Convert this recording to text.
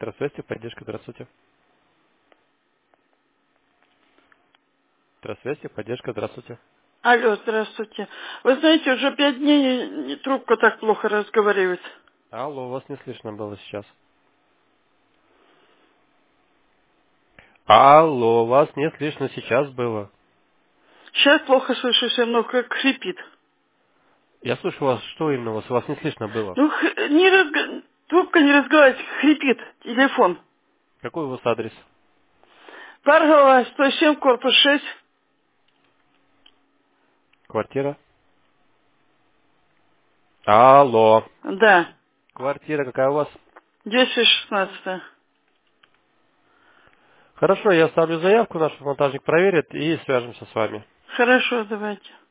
Здравствуйте, поддержка, здравствуйте. Здравствуйте, поддержка, здравствуйте. Алло, здравствуйте. Вы знаете, уже 5 дней трубка так плохо разговаривает. Алло, вас не слышно было сейчас. Алло, вас не слышно сейчас было. Сейчас плохо слышу, все равно как хрипит. Я слышу вас, что именно вас не слышно было. Ну, трубка не разговаривает, хрипит телефон. Какой у вас адрес? Паргова, 107, корпус 6. Квартира? Алло. Да, Квартира какая у вас? 216. Хорошо, я оставлю заявку, наш монтажник проверит и свяжемся с вами. Хорошо, давайте.